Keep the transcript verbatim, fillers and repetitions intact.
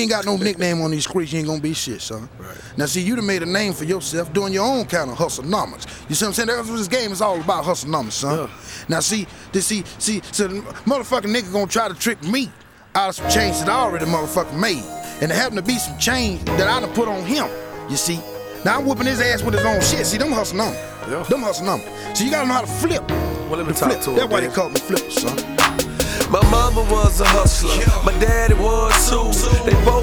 ain't got no nickname on these streets, you ain't gonna be shit, son. Right. Now see, you done made a name for yourself doing your own kind of hustlenomics. You see what I'm saying? That's what this game is all about, hustlenomics, son. Yeah. Now see, this see, see, so the motherfucking nigga gonna try to trick me out of some change that I already motherfucking made. And there happen to be some change that I done put on him, you see. Now I'm whooping his ass with his own shit. See, them hustle numbers. Yeah. Them hustle numbers. So you gotta know how to flip. Well, let me The talk flip. to him, That's why man. they call me flippers, son. My mama was a hustler, my daddy was too. They both